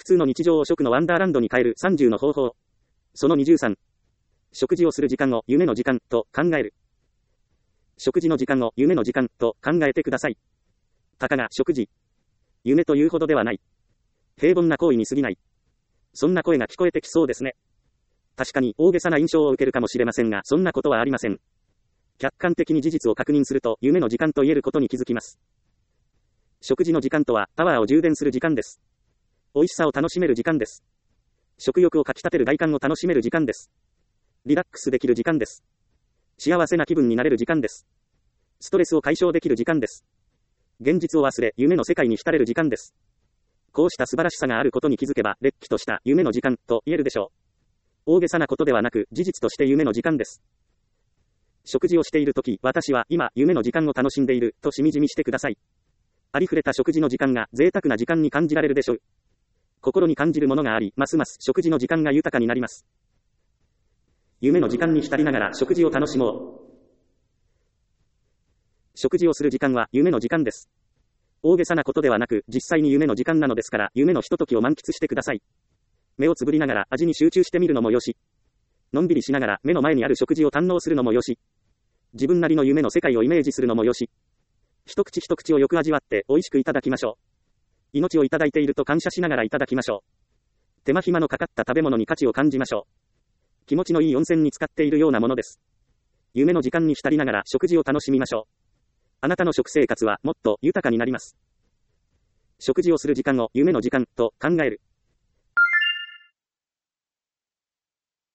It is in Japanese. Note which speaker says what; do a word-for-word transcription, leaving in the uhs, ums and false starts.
Speaker 1: 通の日常を食のワンダーランドに変えるさんじゅうの方法。そのにじゅうさん。食事をする時間を夢の時間と考える。食事の時間を夢の時間と考えてください。たかが食事。夢というほどではない。平凡な行為に過ぎない。そんな声が聞こえてきそうですね。確かに大げさな印象を受けるかもしれませんが、そんなことはありません。客観的に事実を確認すると、夢の時間と言えることに気づきます。食事の時間とは、パワーを充電する時間です。美味しさを楽しめる時間です。食欲をかき立てる外観を楽しめる時間です。リラックスできる時間です。幸せな気分になれる時間です。ストレスを解消できる時間です。現実を忘れ、夢の世界に浸れる時間です。こうした素晴らしさがあることに気づけば、れっきとした夢の時間と言えるでしょう。大げさなことではなく、事実として夢の時間です。食事をしているとき、私は今、夢の時間を楽しんでいる、としみじみしてください。ありふれた食事の時間が贅沢な時間に感じられるでしょう。心に感じるものがあり、ますます食事の時間が豊かになります。夢の時間に浸りながら食事を楽しもう。食事をする時間は夢の時間です。大げさなことではなく、実際に夢の時間なのですから、夢のひとときを満喫してください。目をつぶりながら味に集中してみるのもよし。のんびりしながら目の前にある食事を堪能するのもよし。自分なりの夢の世界をイメージするのもよし。一口一口をよく味わって美味しくいただきましょう。命をいただいていると感謝しながらいただきましょう。手間暇のかかった食べ物に価値を感じましょう。気持ちのいい温泉に浸かっているようなものです。夢の時間に浸りながら食事を楽しみましょう。あなたの食生活はもっと豊かになります。食事をする時間を夢の時間と考える。